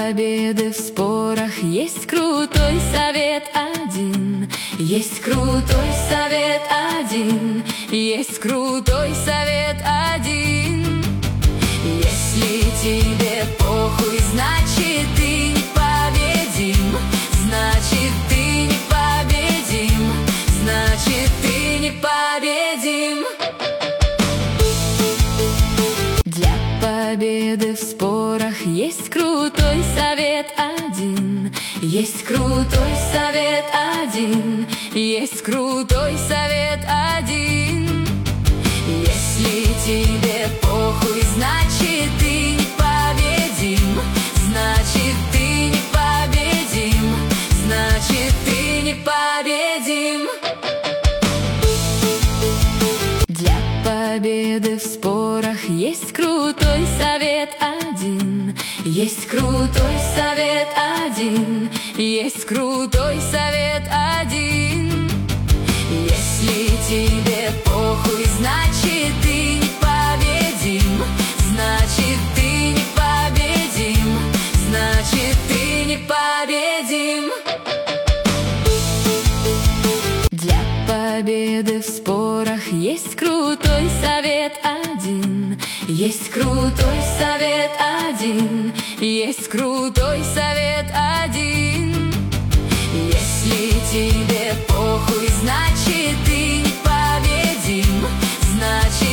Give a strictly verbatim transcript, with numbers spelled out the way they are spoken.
победы в спорах есть крутой совет один. Есть крутой совет один. Есть крутой совет один. Если тебе похуй, значит ты непобедим. Значит ты непобедим. Значит ты непобедим. Для победы в спорах есть крутой совет один. Есть крутой совет один. Есть крутой совет один. Если тебе похуй, значит ты непобедим. Значит ты непобедим. Значит ты непобедим. Для победы в спорах есть крутой совет один. Есть крутой совет один. Есть крутой совет один. Если тебе похуй, значит ты непобедим. Значит ты непобедим. Значит ты непобедим. Для победы в спорах есть крутой совет один. Есть крутой совет один. Есть крутой совет один. Если тебе